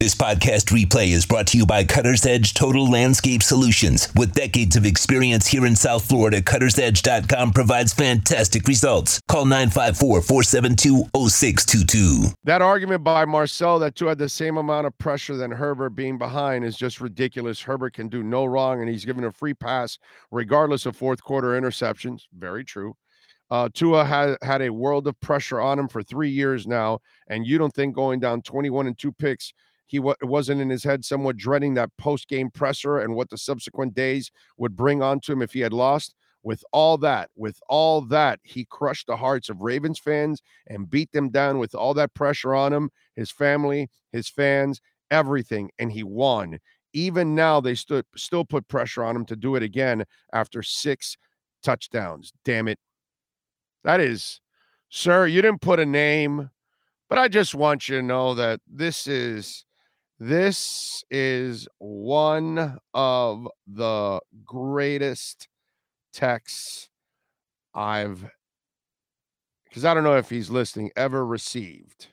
This podcast replay is brought to you by Cutter's Edge Total Landscape Solutions. With decades of experience here in South Florida, CuttersEdge.com provides fantastic results. Call 954-472-0622. That argument by Marcel that Tua had the same amount of pressure than Herbert being behind is just ridiculous. Herbert can do no wrong, and he's given a free pass regardless of fourth quarter interceptions. Very true. Tua had a world of pressure on him for 3 years now, and you don't think going down 21 and 2 picks, he wasn't in his head somewhat dreading that post-game presser and what the subsequent days would bring onto him if he had lost? With all that, he crushed the hearts of Ravens fans and beat them down with all that pressure on him, his family, his fans, everything, and he won. Even now, they still put pressure on him to do it again after 6 touchdowns. Damn it. That is, sir, you didn't put a name, but I just want you to know that this is one of the greatest texts because I don't know if he's listening, ever received.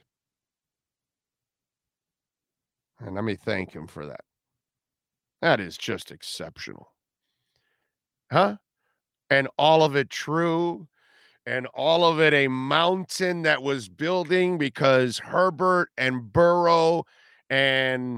And let me thank him for that. That is just exceptional. Huh? And all of it true. And all of it a mountain that was building because Herbert and Burrow and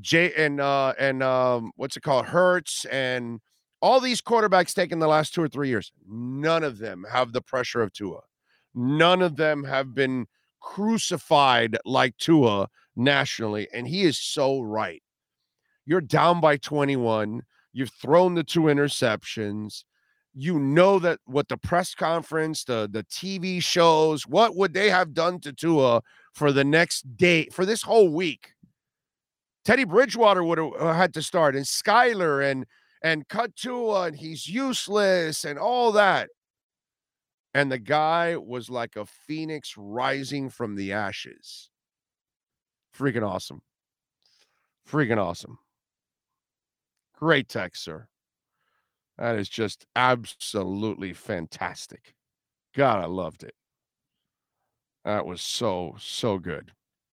what's it called? Hurts and all these quarterbacks taken the last 2 or 3 years. None of them have the pressure of Tua. None of them have been crucified like Tua nationally. And he is so right. You're down by 21. You've thrown the 2 interceptions. You know that what the press conference, the TV shows, what would they have done to Tua for the next day, for this whole week? Teddy Bridgewater would have had to start, and Skyler and cut Tua, and he's useless and all that. And the guy was like a phoenix rising from the ashes. Freaking awesome. Freaking awesome. Great text, sir. That is just absolutely fantastic. God, I loved it. That was so good.